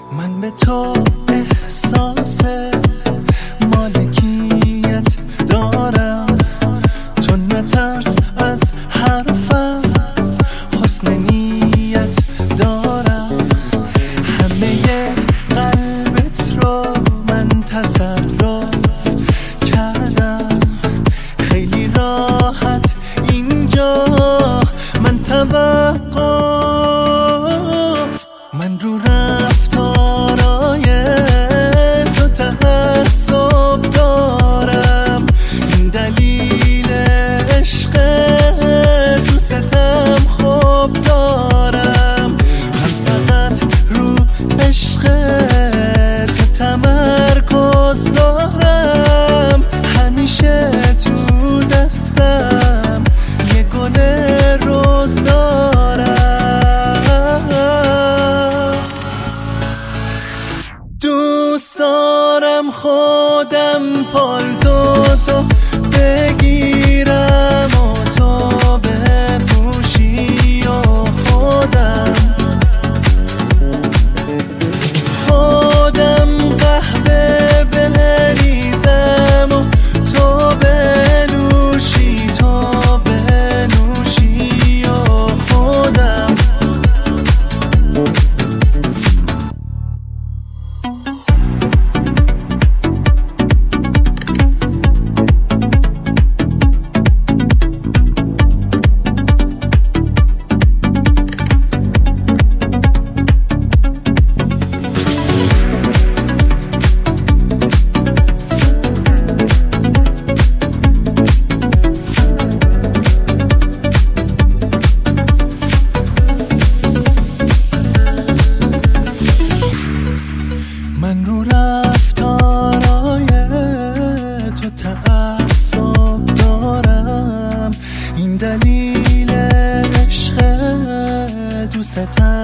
من به تو احساس مالکیت دارم، تو نترس از حرفم، حسن نیت دارم. همه قلبت رو من تصرف کردم، خیلی راحت اینجا من توقف. من رو رفتارای تو تعصب دارم، این دلیل عشق دوستم خوب دارم. من فقط رو عشق تو تمرکز دارم، همیشه تو دستم یه گل روز دارم. دوست دارم خودم پالتو تو بگیرم و تو بپوشی و خودم قهوه بریزم و تو بنوشی و خودم. من رو رفتارای تو تعصب دارم، این دلیل عشق دوستم